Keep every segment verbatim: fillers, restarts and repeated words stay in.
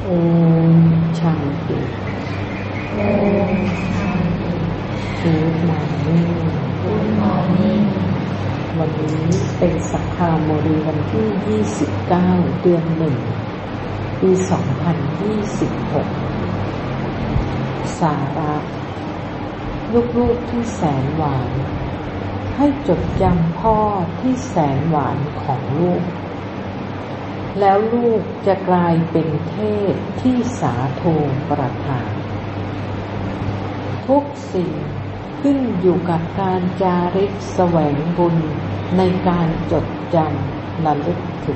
โอมชันติโอมชันติกูดมอร์นิ่งกูดมอร์นิ่งวันนี้เป็นสักขาโมรีวันที่ยี่สิบเก้าเดือนหนึ่งปีสองพันยี่สิบหกสาระลูกๆที่แสนหวานให้จดจำพ่อที่แสนหวานของลูกแล้วลูกจะกลายเป็นเทพที่สาโทประทานทุกสิ่งขึ้นอยู่กับการจาริกแสวงบุญในการจดจำระลึกถึง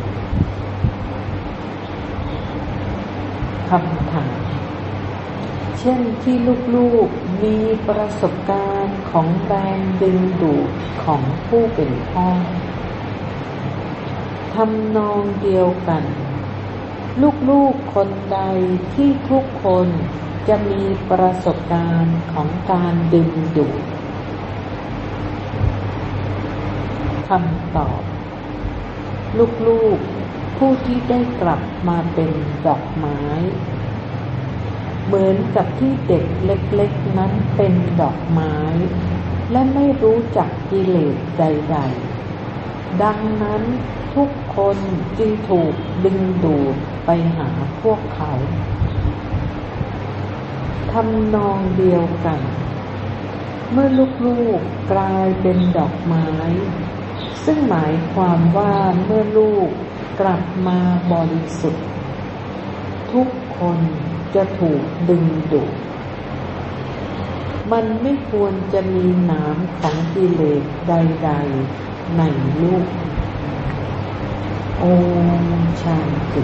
คำถามเช่นที่ลูกๆมีประสบการณ์ของแรงดึงดูดของผู้เป็นพ่อทำนองเดียวกันลูกๆคนใดที่ทุกคนจะมีประสบการณ์ของการดึงดูดคำตอบลูกๆผู้ที่ได้กลับมาเป็นดอกไม้เหมือนกับที่เด็กเล็กๆนั้นเป็นดอกไม้และไม่รู้จักกิเลสใดๆดังนั้นทุกคนจึงถูกดึงดูดไปหาพวกเขาทำนองเดียวกันเมื่อลูกๆกลายเป็นดอกไม้ซึ่งหมายความว่าเมื่อลูกกลับมาบริสุทธิ์ทุกคนจะถูกดึงดูดมันไม่ควรจะมีหนามของกิเลสใดๆในลูกโอมชันติ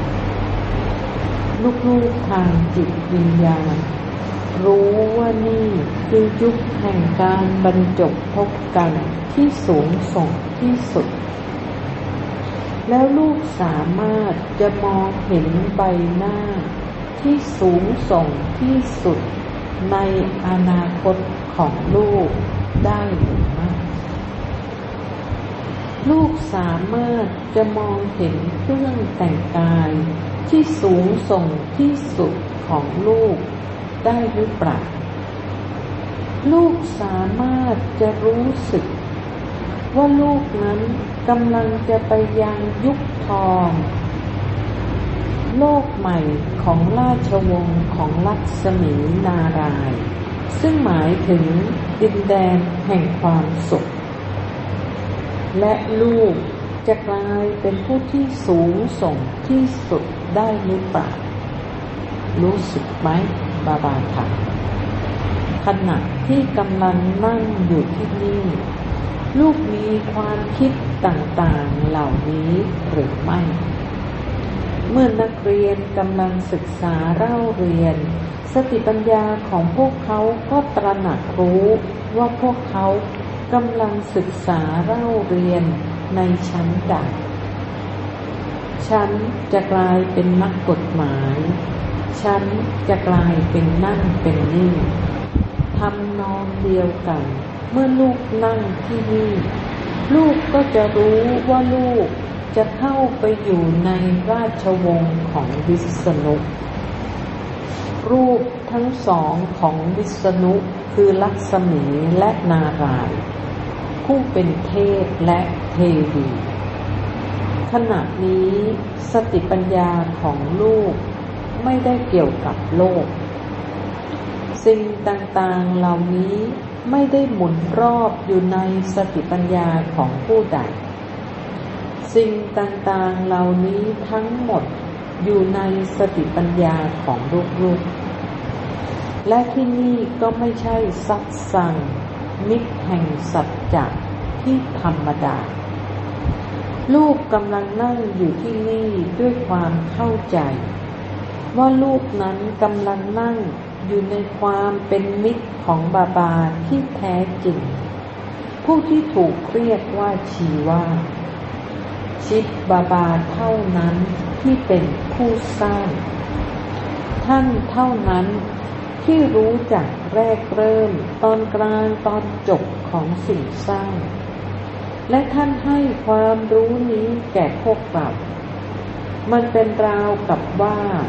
ลูกๆทางจิตวิญญาณรู้ว่านี่คือยุคแห่งการบรรจบพบกันที่สูงส่งที่สุดแล้วลูกสามารถจะมองเห็นใบหน้าที่สูงส่งที่สุดในอนาคตของลูกได้หรือไม่ลูกสามารถจะมองเห็นเครื่องแต่งกายที่สูงส่งที่สุดของลูกได้หรือเปล่าลูกสามารถจะรู้สึกว่าลูกนั้นกำลังจะไปยังยุคทองโลกใหม่ของราชวงศ์ของลักษมีนารายณ์ซึ่งหมายถึงดินแดนแห่งความสุขและลูกจะกลายเป็นผู้ที่สูงส่งที่สุดได้หรือเปล่ารู้สึกไหมบาบาถามขณะที่กำลังนั่งอยู่ที่นี่ลูกมีความคิดต่างๆเหล่านี้หรือไม่เมื่อนักเรียนกำลังศึกษาเล่าเรียนสติปัญญาของพวกเขาก็ตระหนักรู้ว่าพวกเขากำลังศึกษาเล่าเรียนในชั้นใดฉันจะกลายเป็นนักกฎหมายฉันจะกลายเป็นนั่นเป็นนี่ทำนองเดียวกันเมื่อลูกนั่งที่นี่ลูกก็จะรู้ว่าลูกจะเข้าไปอยู่ในราชวงศ์ของวิษณุรูปทั้งสองของวิษณุคือลักษมีและนารายณ์ผู้เป็นเทพและเทวีขณะนี้สติปัญญาของลูกไม่ได้เกี่ยวกับโลกสิ่งต่างๆเหล่านี้ไม่ได้หมุนรอบอยู่ในสติปัญญาของผู้ใดสิ่งต่างๆเหล่านี้ทั้งหมดอยู่ในสติปัญญาของลูกๆและที่นี่ก็ไม่ใช่สัตสั่งมิตรแห่งสัจจะที่ธรรมดาลูกกำลังนั่งอยู่ที่นี่ด้วยความเข้าใจว่าลูกนั้นกำลังนั่งอยู่ในความเป็นมิตรของบาบาที่แท้จริงผู้ที่ถูกเรียกว่าชีวาชิดบาบาเท่านั้นที่เป็นผู้สร้างท่านเท่านั้นที่รู้จักแรกเริ่มตอนกลางตอนจบของสิ่งสร้างและท่านให้ความรู้นี้แก่พวกเรามันเป็นราวกับว่า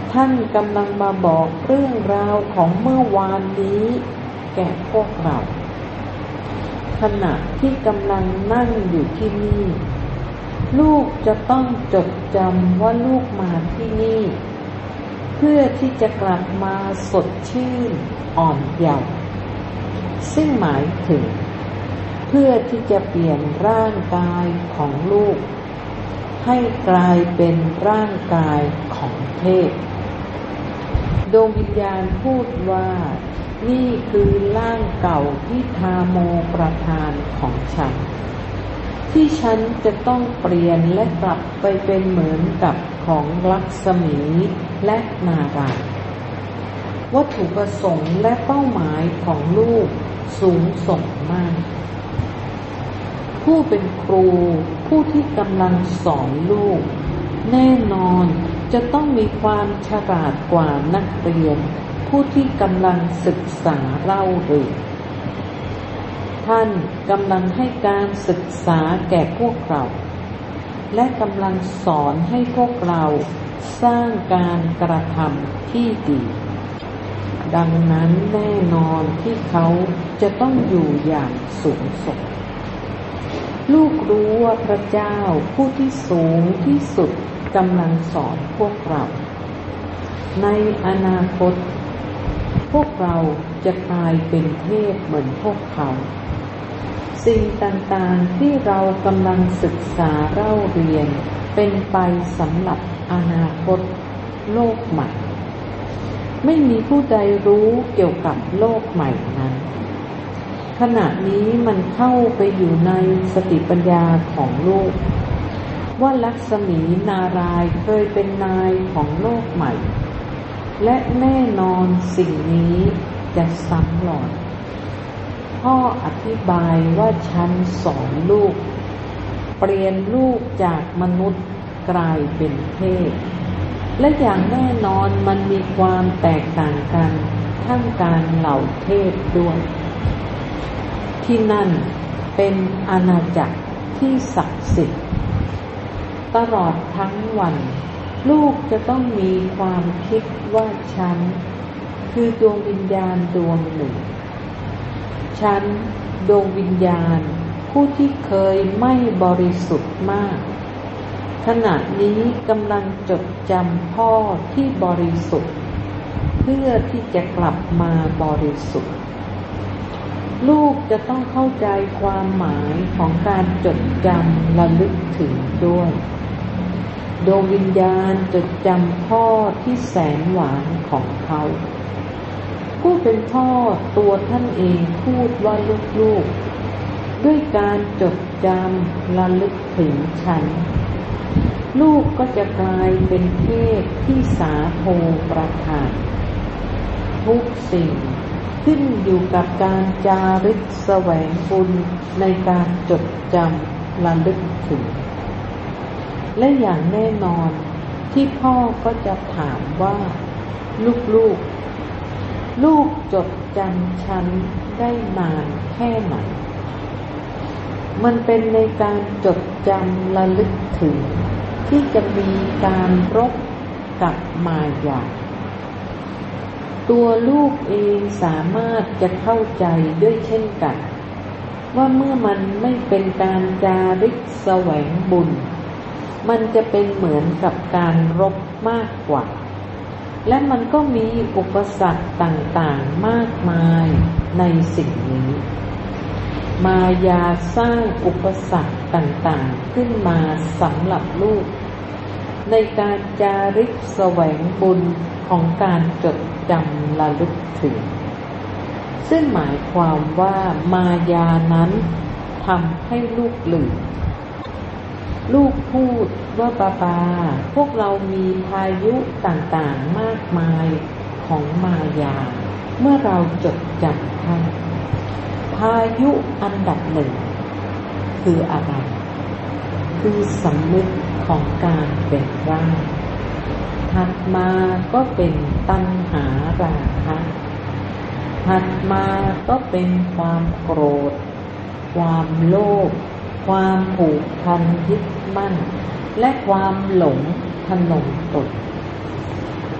ท่านกำลังมาบอกเรื่องราวของเมื่อวานนี้แก่พวกเราขณะที่กำลังนั่งอยู่ที่นี่ลูกจะต้องจดจำว่าลูกมาที่นี่เพื่อที่จะกลับมาสดชื่นอ่อนเยาว์ซึ่งหมายถึงเพื่อที่จะเปลี่ยนร่างกายของลูกให้กลายเป็นร่างกายของเทพดวงวิญญาณพูดว่านี่คือร่างเก่าที่ทาโมประทานของฉันที่ฉันจะต้องเปลี่ยนและกลับไปเป็นเหมือนกับของลักษมีและนารายณ์วัตถุประสงค์และเป้าหมายของลูกสูงส่งมากผู้เป็นครูผู้ที่กำลังสอนลูกแน่นอนจะต้องมีความฉลาดกว่านักเรียนผู้ที่กำลังศึกษาเล่าเรียนท่านกำลังให้การศึกษาแก่พวกเราและกำลังสอนให้พวกเราสร้างการกระทำที่ดีดังนั้นแน่นอนที่เขาจะต้องอยู่อย่างสูงส่งลูกรู้ว่าพระเจ้าผู้ที่สูงที่สุดกำลังสอนพวกเราในอนาคตพวกเราจะกลายเป็นเทพเหมือนพวกเขาสิ่งต่างๆที่เรากำลังศึกษาเล่าเรียนเป็นไปสำหรับอนาคตโลกใหม่ไม่มีผู้ใดรู้เกี่ยวกับโลกใหม่นั้นขณะนี้มันเข้าไปอยู่ในสติปัญญาของลูกว่าลักษมีนารายณ์เคยเป็นนายของโลกใหม่และแน่นอนสิ่งนี้จะซ้ำรอยพ่ออธิบายว่าฉันสอนลูกเปลี่ยนลูกจากมนุษย์กลายเป็นเทพและอย่างแน่นอนมันมีความแตกต่างกันท่ามกลางเหล่าเทพด้วยที่นั่นเป็นอาณาจักรที่ศักดิ์สิทธิ์ตลอดทั้งวันลูกจะต้องมีความคิดว่าฉันคือดวงวิญญาณดวงหนึ่งฉันดวงวิญญาณผู้ที่เคยไม่บริสุทธิ์มากขณะนี้กำลังจดจำพ่อที่บริสุทธิ์เพื่อที่จะกลับมาบริสุทธิ์ลูกจะต้องเข้าใจความหมายของการจดจำระลึกถึงด้วยดวงวิญญาณจดจำพ่อที่แสนหวานของเขาผู้เป็นพ่อตัวท่านเองพูดว่าลูกๆด้วยการจดจำระลึกถึงฉันลูกก็จะกลายเป็นเทพที่สาโทประทานทุกสิ่งขึ้นอยู่กับการจาริกแสวงบุญในการจดจำระลึกถึงและอย่างแน่นอนที่พ่อก็จะถามว่าลูกๆลูกจดจำฉันได้นานแค่ไหนมันเป็นในการจดจำระลึกถึงที่จะมีการรบกับมายาตัวลูกเองสามารถจะเข้าใจด้วยเช่นกันว่าเมื่อมันไม่เป็นการจาริกแสวงบุญมันจะเป็นเหมือนกับการรบมากกว่าและมันก็มีอุปสรรคต่างๆมากมายในสิ่งนี้มายาสร้างอุปสรรคต่างๆขึ้นมาสำหรับลูกในการจาริกแสวงบุญของการจดจำระลึกถึงซึ่งหมายความว่ามายานั้นทำให้ลูกลืมลูกพูดว่าบาบาพวกเรามีพายุต่างๆมากมายของมายาเมื่อเราจดจำท่านพายุอันดับหนึ่งคืออะไรคือสำนึกของการเป็นร่างถัดมาก็เป็นตัณหาราคะถัดมาก็เป็นความโกรธความโลภความผูกพันยึดมั่นและความหลงทะนงตน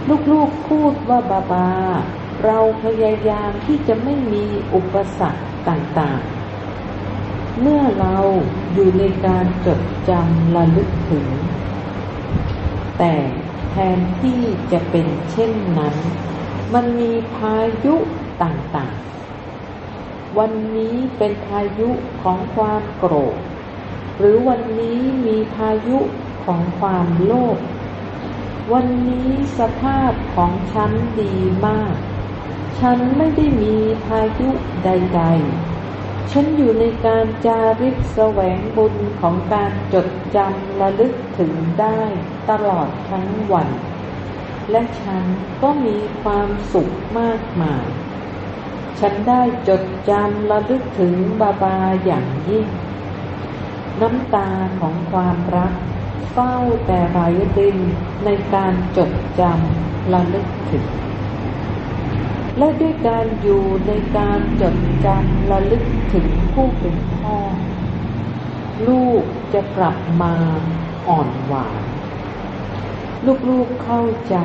ลูกๆพูดว่าบาบาเราพยายามที่จะไม่มีอุปสรรคต่างๆเมื่อเราอยู่ในการจดจำระลึกถึงแต่แทนที่จะเป็นเช่นนั้นมันมีพายุต่างๆวันนี้เป็นพายุของความโกรธหรือวันนี้มีพายุของความโลภวันนี้สภาพของฉันดีมากฉันไม่ได้มีพายุใดๆฉันอยู่ในการจาริกแสวงบุญของการจดจำระลึกถึงได้ตลอดทั้งวันและฉันก็มีความสุขมากมายฉันได้จดจำระลึกถึงบาบาอย่างยิ่งน้ำตาของความรักเฝ้าแต่ไหลรินในการจดจำระลึกถึงและด้วยการอยู่ในการจดจำระลึกถึงผู้เป็นพ่อลูกจะกลับมาอ่อนหวานลูกๆเข้าใจ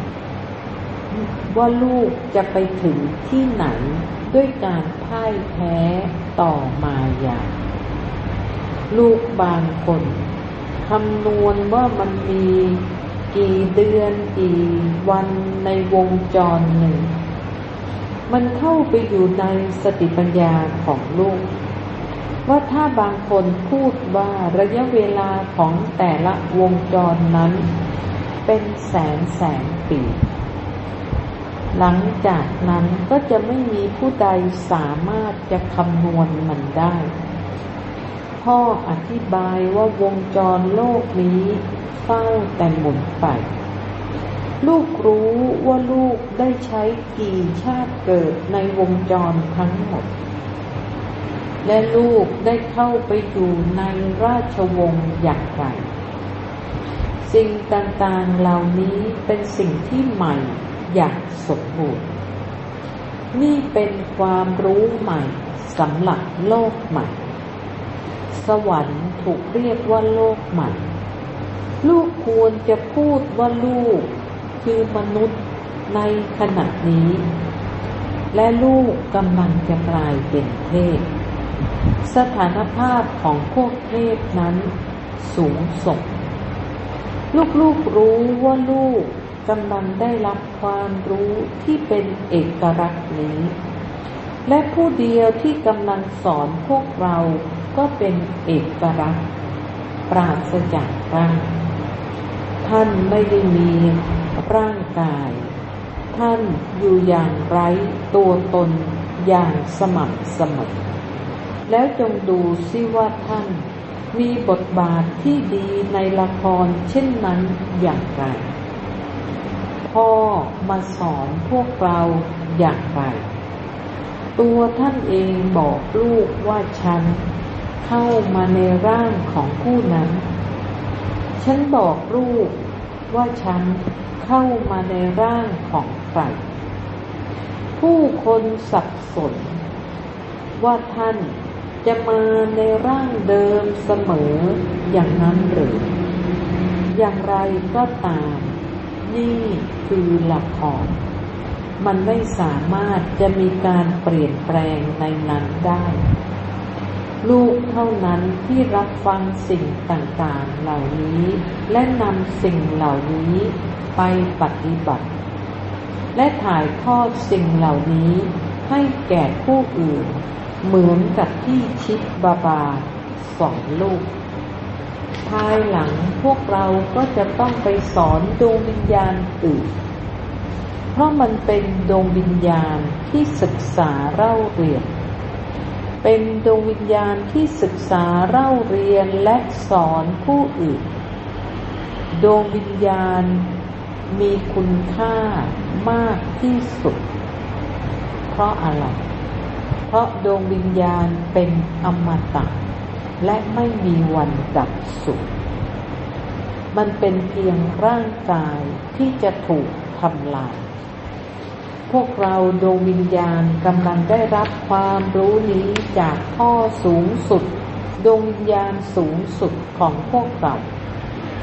ว่าลูกจะไปถึงที่ไหนด้วยการพ่ายแพ้ต่อมายาลูกบางคนคำนวณว่ามันมีกี่เดือนกี่วันในวงจรหนึ่งมันเข้าไปอยู่ในสติปัญญาของลูกว่าถ้าบางคนพูดว่าระยะเวลาของแต่ละวงจรนั้นเป็นแสนแสนปีหลังจากนั้นก็จะไม่มีผู้ใดสามารถจะคำนวณมันได้พ่ออธิบายว่าวงจรโลกนี้เฝ้าแต่หมุนไปลูกรู้ว่าลูกได้ใช้กี่ชาติเกิดในวงจรทั้งหมดและลูกได้เข้าไปอยู่ในราชวงศ์อย่างไรสิ่งต่างๆเหล่านี้เป็นสิ่งที่ใหม่อย่างสมบูรณ์นี่เป็นความรู้ใหม่สำหรับโลกใหม่สวรรค์ถูกเรียกว่าโลกใหม่ลูกควรจะพูดว่าลูกคือมนุษย์ในขณะนี้และลูกกำลังจะกลายเป็นเทพสถานภาพของพวกเทพนั้นสูงส่งลูกๆรู้ว่าลูกกำลังได้รับความรู้ที่เป็นเอกลักษณ์นี้และผู้เดียวที่กำลังสอนพวกเราก็เป็นเอกลักษณ์ปราศจากร่างท่านไม่ได้มีร่างกายท่านอยู่อย่างไร้ตัวตนอย่างสม่ำเสมอแล้วจงดูซิว่าท่านมีบทบาทที่ดีในละครเช่นนั้นอย่างไรพ่อมาสอนพวกเราอย่างไรตัวท่านเองบอกลูกว่าฉันเข้ามาในร่างของผู้นั้นฉันบอกลูกว่าฉันเข้ามาในร่างของใครผู้คนสับสนว่าท่านจะมาในร่างเดิมเสมออย่างนั้นหรืออย่างไรก็ตามนี่คือละครมันไม่สามารถจะมีการเปลี่ยนแปลงในนั้นได้ลูกเท่านั้นที่รับฟังสิ่งต่างๆเหล่านี้และนำสิ่งเหล่านี้ไปปฏิบัติและถ่ายทอดสิ่งเหล่านี้ให้แก่ผู้อื่นเหมือนกับที่ชิดบาบาสอนลูกภายหลังพวกเราก็จะต้องไปสอนดวงวิญญาณอื่นเพราะมันเป็นดวงวิญญาณที่ศึกษาเล่าเรียนเป็นดวงวิญญาณที่ศึกษาเล่าเรียนและสอนผู้อื่นดวงวิญญาณมีคุณค่ามากที่สุดเพราะอะไรเพราะดวงวิญญาณเป็นอมตะและไม่มีวันดับสูญมันเป็นเพียงร่างกายที่จะถูกทำลายพวกเราดวงวิญญาณกำลังได้รับความรู้นี้จากพ่อสูงสุดดวงวิญญาณสูงสุดของพวกเรา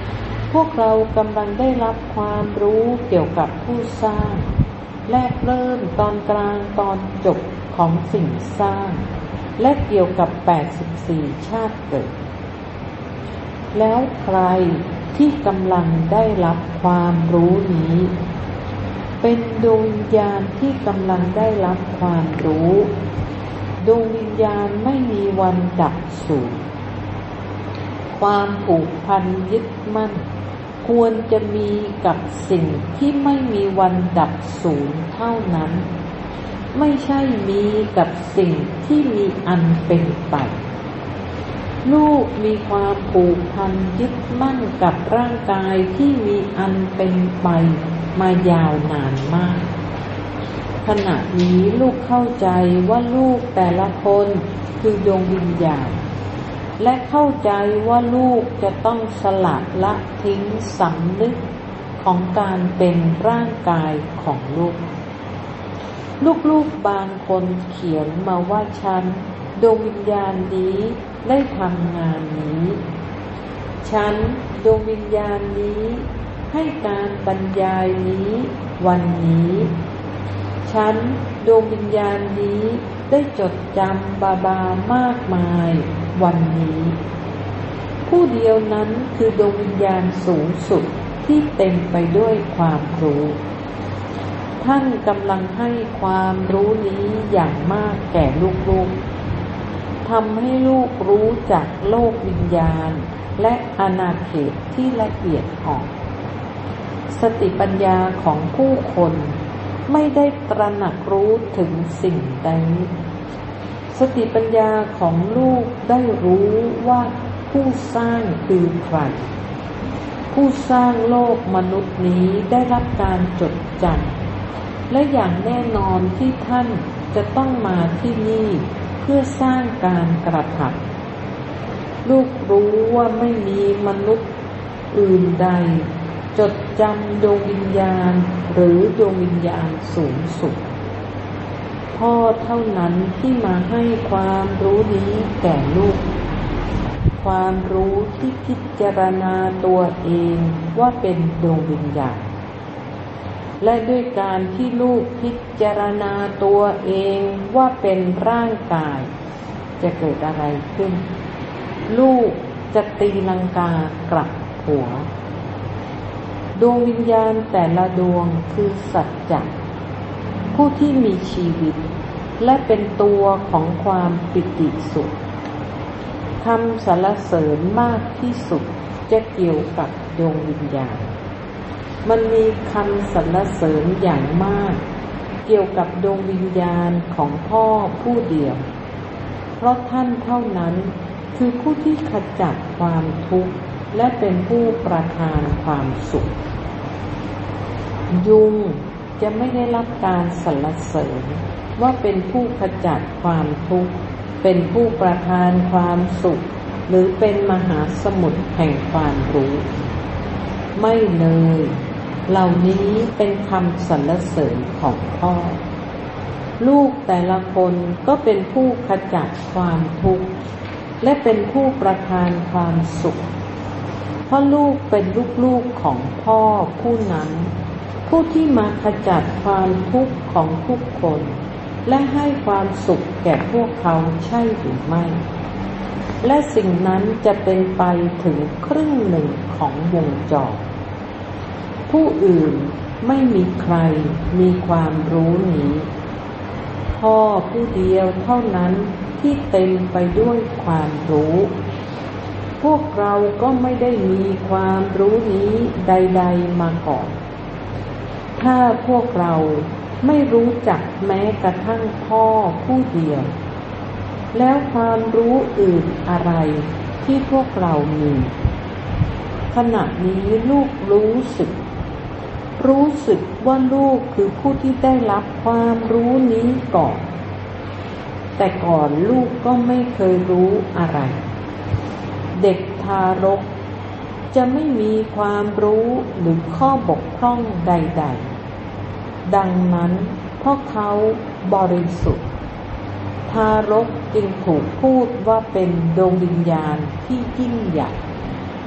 พวกเรากำลังได้รับความรู้เกี่ยวกับผู้สร้างแรกเริ่มตอนกลางตอนจบของสิ่งสร้างและเกี่ยวกับแปดสิบสี่ชาติเกิดแล้วใครที่กำลังได้รับความรู้นี้เป็นดวงวิญญาณที่กำลังได้รับความรู้ดวงวิญญาณไม่มีวันดับสูญความผูกพันยึดมั่นควรจะมีกับสิ่งที่ไม่มีวันดับสูญเท่านั้นไม่ใช่มีกับสิ่งที่มีอันเป็นไปลูกมีความผูกพันยึดมั่นกับร่างกายที่มีอันเป็นไปมายาวนานมากขณะนี้ลูกเข้าใจว่าลูกแต่ละคนคือดวงวิญญาณและเข้าใจว่าลูกจะต้องสละละทิ้งสำนึกของการเป็นร่างกายของลูกลูกๆบางคนเขียนมาว่าฉันดวงวิญญาณนี้ได้ทำงานนี้ฉันดวงวิญญาณนี้ให้การบรรยายนี้วันนี้ฉันดวงวิญญาณนี้ได้จดจำบาบามากมายวันนี้ผู้เดียวนั้นคือดวงวิญญาณสูงสุดที่เต็มไปด้วยความรู้ท่านกำลังให้ความรู้นี้อย่างมากแก่ลูกๆทำให้ลูกรู้จักโลกวิญญาณและอาณาเขตที่ละเอียดอ่อนสติปัญญาของผู้คนไม่ได้ตระหนักรู้ถึงสิ่งใดสติปัญญาของลูกได้รู้ว่าผู้สร้างคือใครผู้สร้างโลกมนุษย์นี้ได้รับการจดจำและอย่างแน่นอนที่ท่านจะต้องมาที่นี่เพื่อสร้างการกระทำลูกรู้ว่าไม่มีมนุษย์อื่นใดจดจำดวงวิญญาณหรือดวงวิญญาณสูงสุดพ่อเท่านั้นที่มาให้ความรู้นี้แก่ลูกความรู้ที่พิจารณาตัวเองว่าเป็นดวงวิญญาณและด้วยการที่ลูกพิจารณาตัวเองว่าเป็นร่างกายจะเกิดอะไรขึ้นลูกจะตีลังกากลับหัวดวงวิญญาณแต่ละดวงคือสัจจะผู้ที่มีชีวิตและเป็นตัวของความปิติสุขคำสรรเสริญมากที่สุดจะเกี่ยวกับดวงวิญญาณมันมีคำสรรเสริญอย่างมากเกี่ยวกับดวงวิญญาณของพ่อผู้เดียวเพราะท่านเท่านั้นคือผู้ที่ขจัดความทุกข์และเป็นผู้ประทานความสุขยุงจะไม่ได้รับการสรรเสริญว่าเป็นผู้ขจัดความทุกข์เป็นผู้ประทานความสุขหรือเป็นมหาสมุทรแห่งความรู้ไม่เลยเหล่านี้เป็นคำสรรเสริญของพ่อลูกแต่ละคนก็เป็นผู้ขจัดความทุกข์และเป็นผู้ประทานความสุขเพราะลูกเป็นลูกๆของพ่อผู้นั้นผู้ที่มาขจัดความทุกข์ของทุกคนและให้ความสุขแก่พวกเขาใช่หรือไม่และสิ่งนั้นจะเป็นไปถึงครึ่งหนึ่งของวงจรผู้อื่นไม่มีใครมีความรู้นี้พ่อผู้เดียวเท่านั้นที่เต็มไปด้วยความรู้พวกเราก็ไม่ได้มีความรู้นี้ใดๆมาก่อนถ้าพวกเราไม่รู้จักแม้กระทั่งพ่อผู้เดียวแล้วความรู้อื่นอะไรที่พวกเรามีขณะนี้ลูกรู้สึกรู้สึกว่าลูกคือผู้ที่ได้รับความรู้นี้ก่อนแต่ก่อนลูกก็ไม่เคยรู้อะไรเด็กทารกจะไม่มีความรู้หรือข้อบกพร่องใดๆดังนั้นเพราะเขาบริสุทธิ์ทารกจึงถูกพูดว่าเป็นดวงวิญญาณที่ยิ่งใหญ่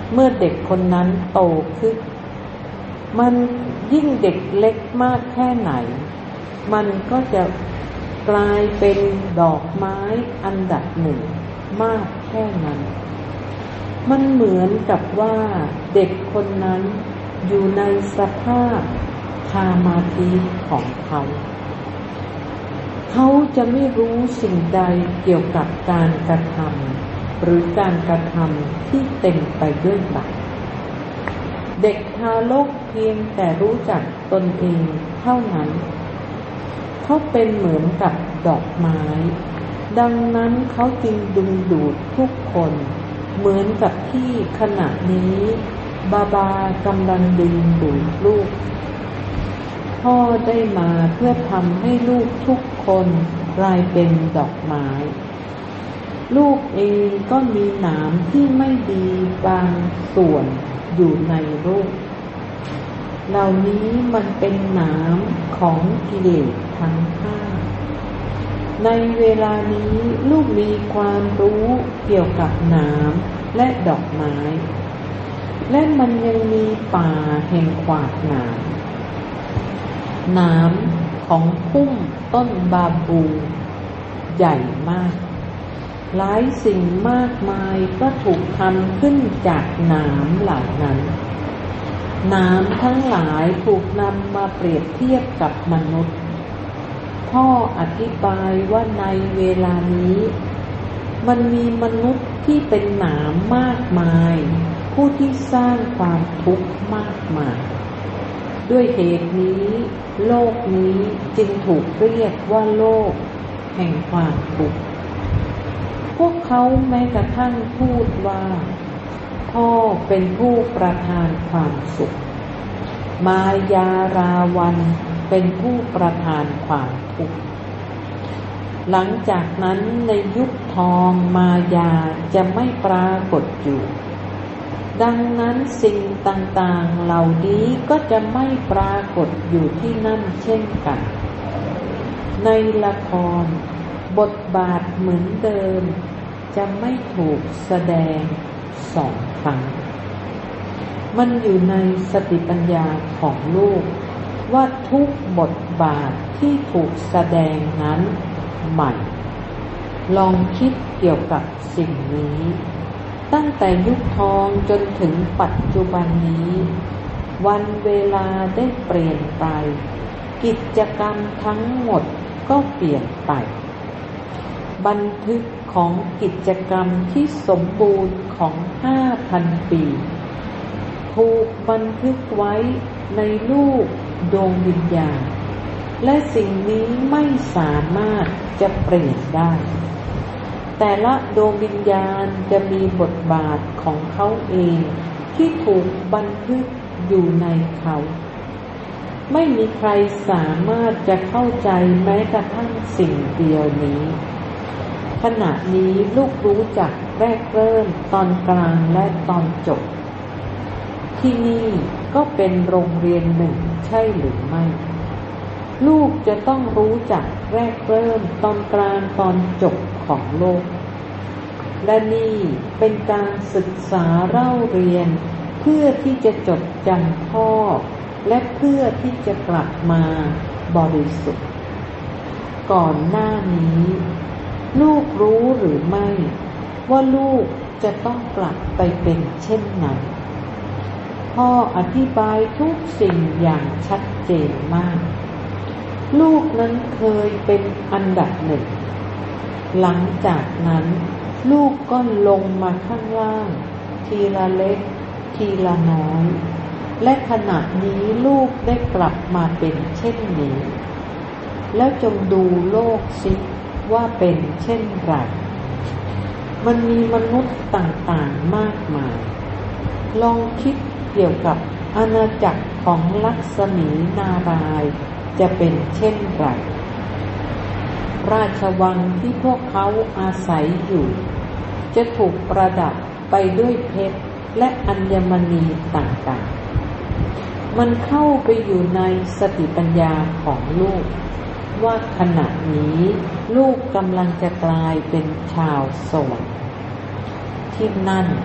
เมื่อเด็กคนนั้นโตขึ้นมันยิ่งเด็กเล็กมากแค่ไหนมันก็จะกลายเป็นดอกไม้อันดับหนึ่งมากแค่นั้นมันเหมือนกับว่าเด็กคนนั้นอยู่ในสภาพสมาธิของเขาเขาจะไม่รู้สิ่งใดเกี่ยวกับการกระทำหรือการกระทำที่เต็มไปด้วยบาปเด็กทารกเพียงแต่รู้จักตนเองเท่านั้นเขาเป็นเหมือนกับดอกไม้ดังนั้นเขาจึงดึงดูดทุกคนเหมือนกับที่ขณะนี้บาบากำลังดึงดูดลูกพ่อได้มาเพื่อทำให้ลูกทุกคนกลายเป็นดอกไม้ลูกเองก็มีหนามที่ไม่ดีบางส่วนอยู่ในลูกเหล่านี้มันเป็นหนามของกิเลสทั้งห้าในเวลานี้ลูกมีความรู้เกี่ยวกับหนามและดอกไม้และมันยังมีป่าแห่งขวากหนามหนามของพุ่มต้นบาบูใหญ่มากหลายสิ่งมากมายก็ถูกทำขึ้นจากหนามเหล่านั้นหนามทั้งหลายถูกนำมาเปรียบเทียบกับมนุษย์พ่ออธิบายว่าในเวลานี้มันมีมนุษย์ที่เป็นหนามมากมายผู้ที่สร้างความทุกข์มากมายด้วยเหตุนี้โลกนี้จึงถูกเรียกว่าโลกแห่งความทุกข์พวกเขาแม้กระทั่งพูดว่าพ่อเป็นผู้ประทานความสุขมายาราวันเป็นผู้ประทานความทุกข์หลังจากนั้นในยุคทองมายาจะไม่ปรากฏอยู่ดังนั้นสิ่งต่างๆเหล่านี้ก็จะไม่ปรากฏอยู่ที่นั่นเช่นกันในละครบทบาทเหมือนเดิมจะไม่ถูกแสดงสองครั้งมันอยู่ในสติปัญญาของลูกว่าทุกบทบาทที่ถูกแสดงนั้นใหม่ลองคิดเกี่ยวกับสิ่งนี้ตั้งแต่ยุคทองจนถึงปัจจุบันนี้วันเวลาได้เปลี่ยนไปกิจกรรมทั้งหมดก็เปลี่ยนไปบันทึกของกิจกรรมที่สมบูรณ์ของ ห้าพัน ปีถูกบันทึกไว้ในรูปดวงวิญญาณและสิ่งนี้ไม่สามารถจะเปลี่ยนได้แต่ละดวงวิญญาณจะมีบทบาทของเขาเองที่ถูกบันทึกอยู่ในเขาไม่มีใครสามารถจะเข้าใจแม้กระทั่งสิ่งเดียวนี้ขณะนี้ลูกรู้จักแรกเริ่มตอนกลางและตอนจบที่นี่ก็เป็นโรงเรียนหนึ่งใช่หรือไม่ลูกจะต้องรู้จักแรกเริ่มตอนกลางตอนจบของโลกและนี่เป็นการศึกษาเล่าเรียนเพื่อที่จะจดจำพ่อและเพื่อที่จะกลับมาบริสุทธิ์ก่อนหน้านี้ลูกรู้หรือไม่ว่าลูกจะต้องกลับไปเป็นเช่นนั้นพ่ออธิบายทุกสิ่งอย่างชัดเจนมากลูกนั้นเคยเป็นอันดับหนึ่งหลังจากนั้นลูกก็ลงมาข้างล่างทีละเล็กทีละน้อยและขณะนี้ลูกได้กลับมาเป็นเช่นนี้แล้วจงดูโลกสิว่าเป็นเช่นไรมันมีมนุษย์ต่างๆมากมายลองคิดเกี่ยวกับอาณาจักรของลักษมีนารายณ์จะเป็นเช่นไรราชวังที่พวกเขาอาศัยอยู่จะถูกประดับไปด้วยเพชรและอัญมณีต่างๆมันเข้าไปอยู่ในสติปัญญาของลูกว่าขณะนี้ลูกกำลังจะกลายเป็นชาวสวรรค์ที่นั่น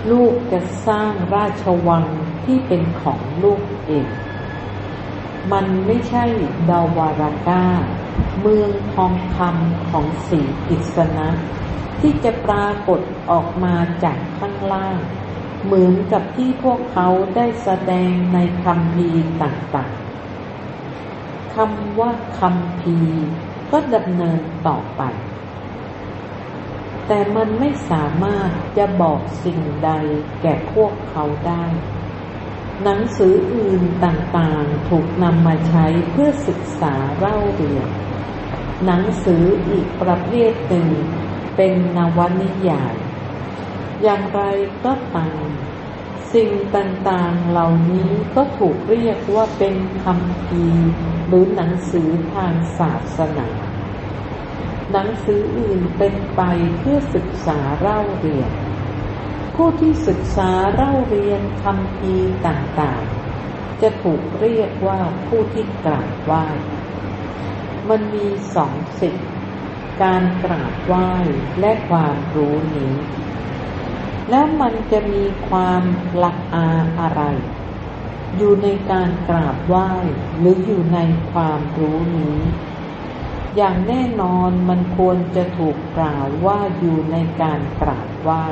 ลูกจะสร้างราชวังที่เป็นของลูกเองมันไม่ใช่ดาวาราก้าเมืองทองคำของสีกิษณะที่จะปรากฏออกมาจากข้างล่างเหมือนกับที่พวกเขาได้แสดงในคัมภีร์ต่างๆคำว่าคัมภีร์ก็ดำเนินต่อไปแต่มันไม่สามารถจะบอกสิ่งใดแก่พวกเขาได้หนังสืออื่นต่างๆถูกนำมาใช้เพื่อศึกษาเล่าเรียนหนังสืออีกประเภทหนึ่งเป็นนวนิยายอย่างไรก็ตามสิ่งต่างๆเหล่านี้ก็ถูกเรียกว่าเป็นคัมภีร์หรือหนังสือทางศาสนาหนังสืออื่นเป็นไปเพื่อศึกษาเล่าเรียนผู้ที่ศึกษาเล่าเรียนคัมภีร์ต่างๆจะถูกเรียกว่าผู้ที่กราบไหว้มันมีสองสิ่งการกราบไหว้และความรู้นี้แล้วมันจะมีความละอาอะไรอยู่ในการกราบไหว้หรืออยู่ในความรู้นี้อย่างแน่นอนมันควรจะถูกกล่าวว่าอยู่ในการกราบไหว้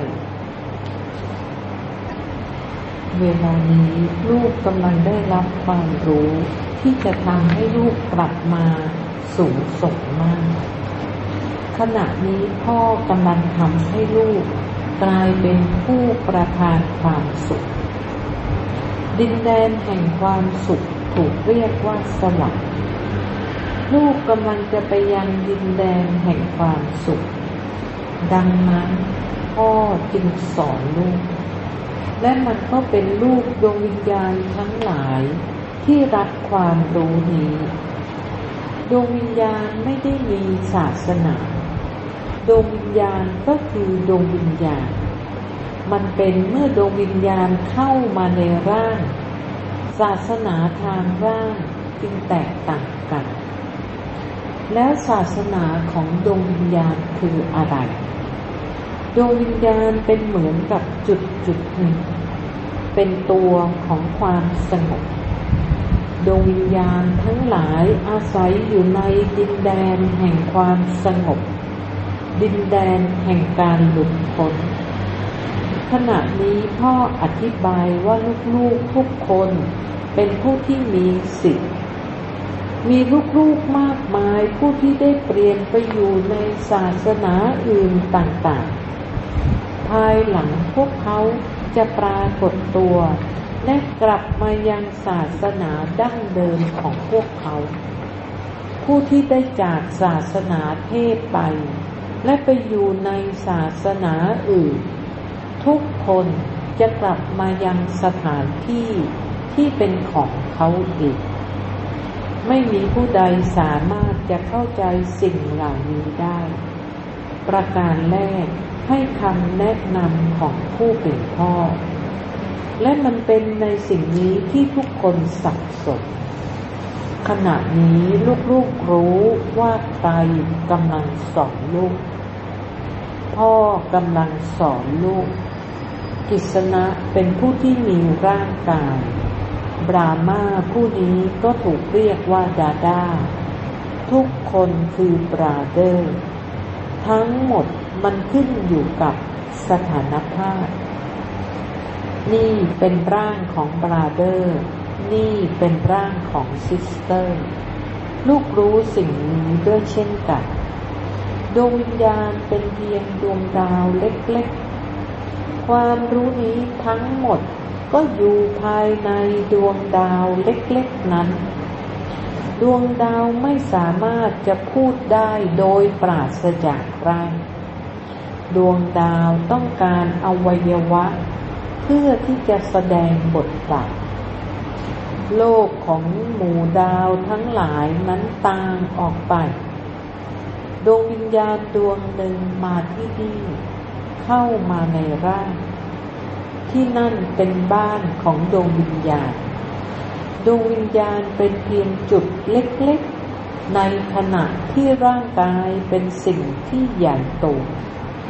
เวลานี้ลูกกำลังได้รับความรู้ที่จะทำให้ลูกกลับมาสูงส่งมากขณะนี้พ่อกำลังทำให้ลูกกลายเป็นผู้ประทานความสุขดินแดนแห่งความสุขถูกเรียกว่าสวรรค์ลูกกำลังจะไปยังดินแดนแห่งความสุขดังนั้นพ่อจึงสอนลูกและมันก็เป็นลูกดวงวิญญาณทั้งหลายที่รับความรู้นี้ดวงวิญญาณไม่ได้มีศาสนาดวงวิญญาณก็คือดวงวิญญาณมันเป็นเมื่อดวงวิญญาณเข้ามาในร่างศาสนาทางร่างจึงแตกต่างกันแล้วศาสนาของดวงวิญญาณคืออะไรดวงวิญญาณเป็นเหมือนกับจุดจุดหนึ่งเป็นตัวของความสงบดวงวิญญาณทั้งหลายอาศัยอยู่ในดินแดนแห่งความสงบดินแดนแห่งการหลุดพ้นขณะนี้พ่ออธิบายว่าลูกๆทุกคนเป็นผู้ที่มีสิทธิ์มีลูกๆมากมายผู้ที่ได้เปลี่ยนไปอยู่ในศาสนาอื่นต่างๆภายหลังพวกเขาจะปรากฏตัวและกลับมายังศาสนาดั้งเดิมของพวกเขาผู้ที่ได้จากศาสนาเทพไปและไปอยู่ในศาสนาอื่นทุกคนจะกลับมายังสถานที่ที่เป็นของเขาเองไม่มีผู้ใดสามารถจะเข้าใจสิ่งเหล่านี้ได้ประการแรกให้คำแนะนำของผู้เป็นพ่อและมันเป็นในสิ่งนี้ที่ทุกคนสับสนขณะนี้ลูกๆรู้ว่าใครกำลังสอนลูกพ่อกำลังสอนลูกกิษณะเป็นผู้ที่มีร่างกายบรามาผู้นี้ก็ถูกเรียกว่าดาดาทุกคนคือบราเดอร์ทั้งหมดมันขึ้นอยู่กับสถานภาพนี่เป็นร่างของบราเดอร์นี่เป็นร่างของซิสเตอร์ลูกรู้สิ่งนี้ด้วยเช่นกันดวงวิญญาณเป็นเพียงดวงดาวเล็กๆความรู้นี้ทั้งหมดก็อยู่ภายในดวงดาวเล็กๆนั้นดวงดาวไม่สามารถจะพูดได้โดยปราศจากร่างดวงดาวต้องการอวัยวะเพื่อที่จะแสดงบทบาทโลกของหมู่ดาวทั้งหลายนั้นต่างออกไปดวงวิญญาณดวงหนึ่งมาที่นี่เข้ามาในร่างที่นั่นเป็นบ้านของดวงวิญญาณดวงวิญญาณเป็นเพียงจุดเล็กๆในขณะที่ร่างกายเป็นสิ่งที่ใหญ่โต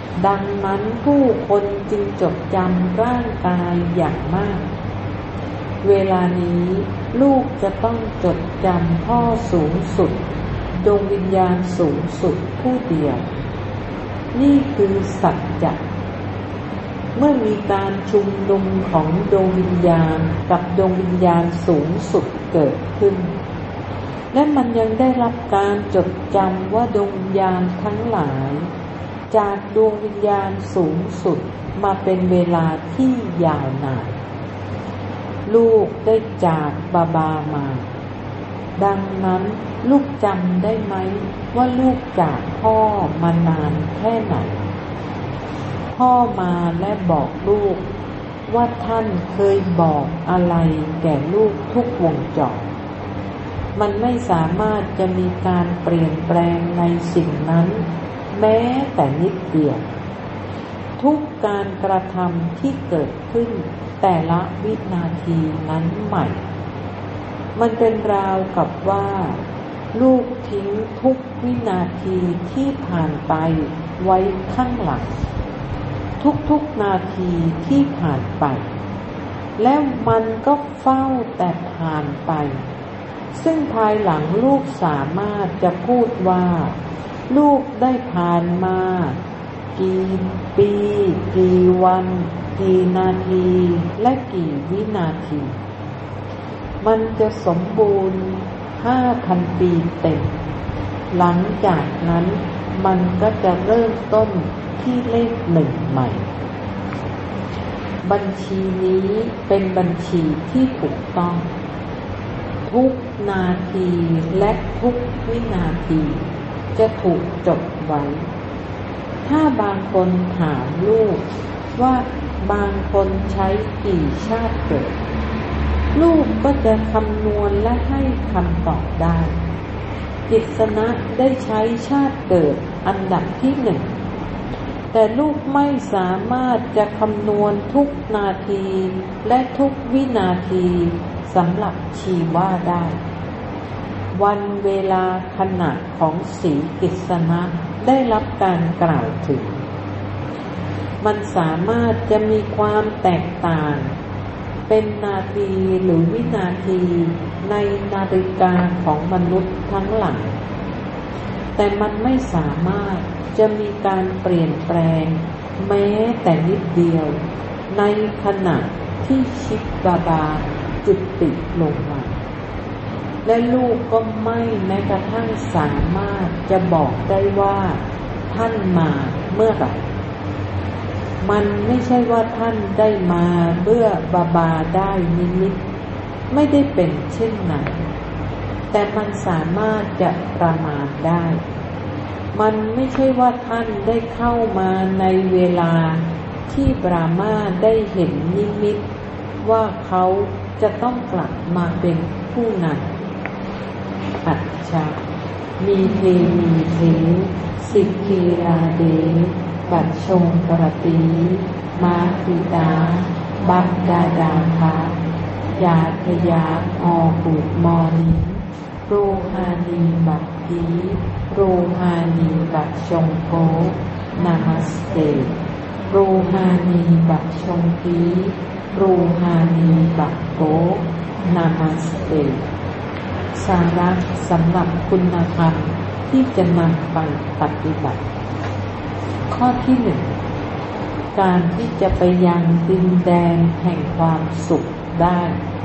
ดังนั้นผู้คนจึงจดจำร่างกายอย่างมากเวลานี้ลูกจะต้องจดจำพ่อสูงสุดดวงวิญญาณสูงสุดผู้เดียวนี่คือสัจจะเมื่อมีการชุมนุมของดวงวิญญาณกับดวงวิญญาณสูงสุดเกิดขึ้นและมันยังได้รับการจดจำว่าดวงวิญญาณทั้งหลายจากดวงวิญญาณสูงสุดมาเป็นเวลาที่ยาวนานลูกได้จากบาบามาดังนั้นลูกจำได้ไหมว่าลูกจากพ่อมานานแค่ไหนพ่อมาและบอกลูกว่าท่านเคยบอกอะไรแก่ลูกทุกวงจรมันไม่สามารถจะมีการเปลี่ยนแปลงในสิ่งนั้นแม้แต่นิดเดียวทุกการกระทำที่เกิดขึ้นแต่ละวินาทีนั้นใหม่มันเป็นราวกับว่าลูกทิ้งทุกวินาทีที่ผ่านไปไว้ข้างหลังทุกๆนาทีที่ผ่านไปแล้วมันก็เฝ้าแต่ผ่านไปซึ่งภายหลังลูกสามารถจะพูดว่าลูกได้ผ่านมากี่ปีกี่วันกี่นาทีและกี่วินาทีมันจะสมบูรณ์ ห้าพัน ปีเต็มหลังจากนั้นมันก็จะเริ่มต้นที่เลขหนึ่งใหม่บัญชีนี้เป็นบัญชีที่ถูกต้องทุกนาทีและทุกวินาทีจะถูกจดไว้ถ้าบางคนถามลูกว่าบางคนใช้กี่ชาติเกิดลูกก็จะคำนวณและให้คำตอบได้กิษณะได้ใช้ชาติเกิดอันดับที่หนึ่งแต่ลูกไม่สามารถจะคำนวณทุกนาทีและทุกวินาทีสำหรับชีวะได้วันเวลาขณะของสีกิษณะได้รับการกล่าวถึงมันสามารถจะมีความแตกต่างเป็นนาทีหรือวินาทีในนาฬิกาของมนุษย์ทั้งหลายแต่มันไม่สามารถจะมีการเปลี่ยนแปลงแม้แต่นิดเดียวในขณะที่ชิดบาบาจุติลงมาและลูกก็ไม่แม้กระทั่งสามารถจะบอกได้ว่าท่านมาเมื่อไหร่มันไม่ใช่ว่าท่านได้มาเมื่อบาบาได้นิดๆไม่ได้เป็นเช่นนั้นแต่มันสามารถจะประมาณได้มันไม่ใช่ว่าท่านได้เข้ามาในเวลาที่บรามาได้เห็นนิมิตว่าเขาจะต้องกลับมาเป็นผู้นำอัจฉามีเทมีเทสิกขีราเดปัจชงกรตีมาติตาบักดาดาภายาทยาออบุตมอนิโรฮานีบักดีโรฮานีบักชงโกนามัสเตโรฮานีบักชงกีโรฮานีบักโกนามัสเตสาระสำหรับคุณธรรมที่จะนำไปปฏิบัติข้อที่หนึ่งการที่จะไปยังดินแดนแห่งความสุขได้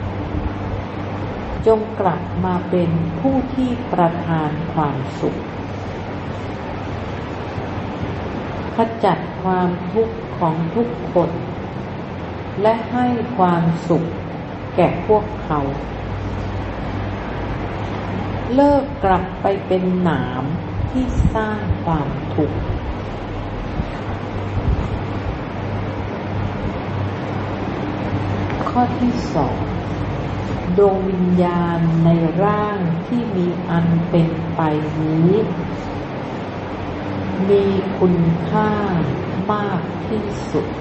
จงกลับมาเป็นผู้ที่ประทานความสุขขจัดความทุกข์ของทุกคนและให้ความสุขแก่พวกเขาเลิกกลับไปเป็นหนามที่สร้างความทุกข์ข้อที่สองดวงวิญญาณในร่างที่มีอันเป็นไปนี้มีคุณค่ามากที่สุด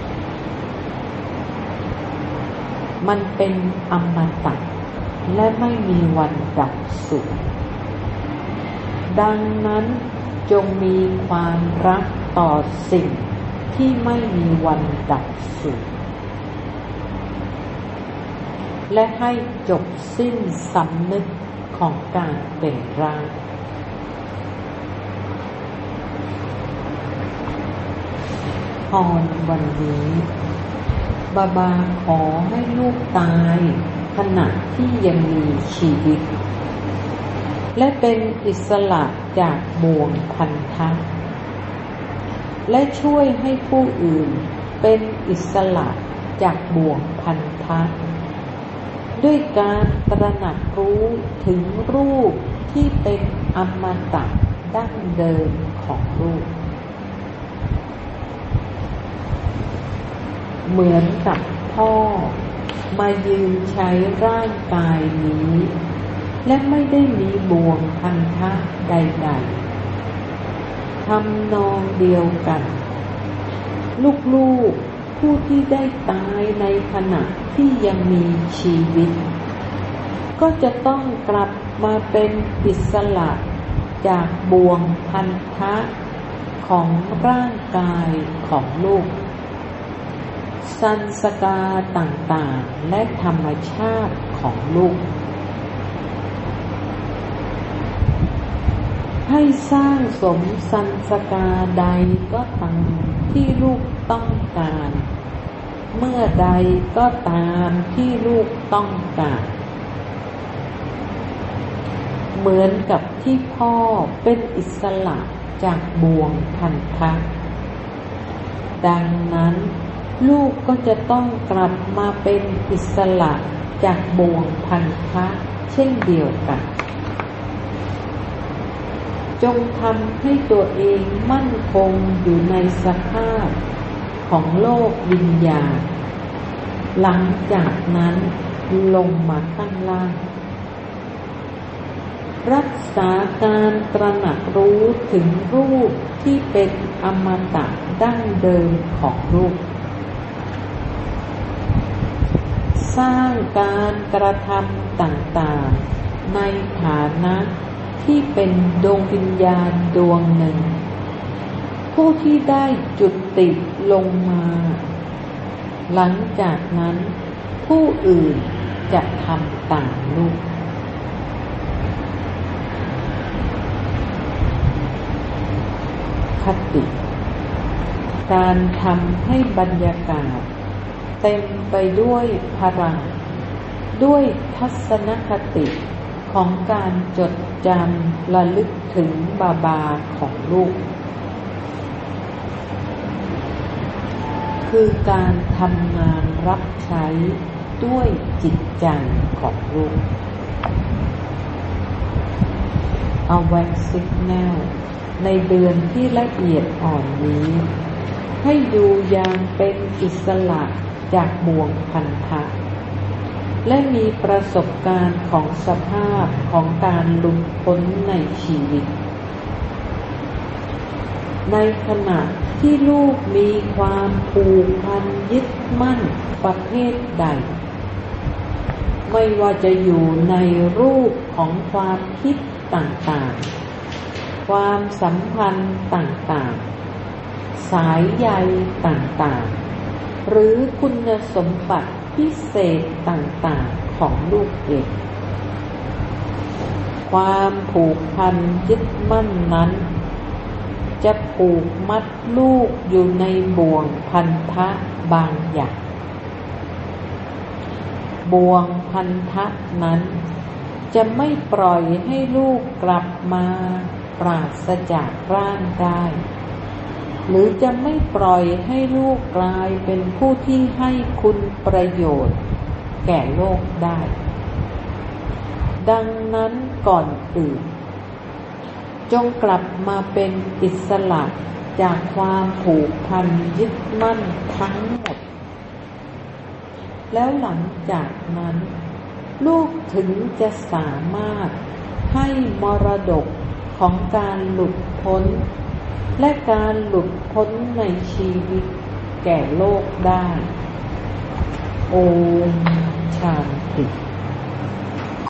มันเป็นอมตะและไม่มีวันดับสูญดังนั้นจงมีความรักต่อสิ่งที่ไม่มีวันดับสูญและให้จบสิ้นสำนึกของการเป็นร่างพรวันนี้บาบาขอให้ลูกตายขณะที่ยังมีชีวิตและเป็นอิสระจากบ่วงพันธะและช่วยให้ผู้อื่นเป็นอิสระจากบ่วงพันธะด้วยการตระหนักรู้ถึงรูปที่เป็นอมตะดั้งเดิมของลูกเหมือนกับพ่อมายืนใช้ร่างกายนี้และไม่ได้มีบ่วงพันธะใดๆทำนองเดียวกันลูกๆผู้ที่ได้ตายในขณะที่ยังมีชีวิตก็จะต้องกลับมาเป็นอิสระจากบ่วงพันธะของร่างกายของลูกสันสกาต่างๆและธรรมชาติของลูกให้สร้างสมสันสกาใดก็ตามที่ลูกต้องการเมื่อใดก็ตามที่ลูกต้องการเหมือนกับที่พ่อเป็นอิสระจากบ่วงพันธะดังนั้นลูกก็จะต้องกลับมาเป็นอิสระจากบ่วงพันธะเช่นเดียวกันจงทำให้ตัวเองมั่นคงอยู่ในสภาพของโลกวิญญาณหลังจากนั้นลงมาข้างล่างรักษาการตระหนักรู้ถึงรูปที่เป็นอมตะดั้งเดิมของรูปสร้างการกระทำต่างๆในฐานะที่เป็นดวงวิญญาณดวงหนึ่งผู้ที่ได้จุติลงมาหลังจากนั้นผู้อื่นจะทำตามลูกคติการทำให้บรรยากาศเต็มไปด้วยพลังด้วยทัศนคติของการจดจำระลึกถึงบาบาของลูกคือการทำงานรับใช้ด้วยจิตใจของลูกเอาแว็กซิกแนลในเดือนที่ละเอียดอ่อนนี้ให้อยู่อย่างเป็นอิสระจากบ่วงพันธะและมีประสบการณ์ของสภาพของการหลุดพ้นในชีวิตในขณะที่ลูกมีความผูกพันยึดมั่นประเภทใดไม่ว่าจะอยู่ในรูปของความคิดต่างๆความสัมพันธ์ต่างๆสายใยต่างๆหรือคุณสมบัติพิเศษต่างๆของลูกเองความผูกพันยึดมั่นนั้นจะผูกมัดลูกอยู่ในบ่วงพันธะบางอย่างบ่วงพันธะนั้นจะไม่ปล่อยให้ลูกกลับมาปราศจากร่างได้หรือจะไม่ปล่อยให้ลูกกลายเป็นผู้ที่ให้คุณประโยชน์แก่โลกได้ดังนั้นก่อนอื่นจงกลับมาเป็นอิสระจากความผูกพันยึดมั่นทั้งหมดแล้วหลังจากนั้นลูกถึงจะสามารถให้มรดกของการหลุดพ้นและการหลุดพ้นในชีวิตแก่โลกได้โอม ชานติ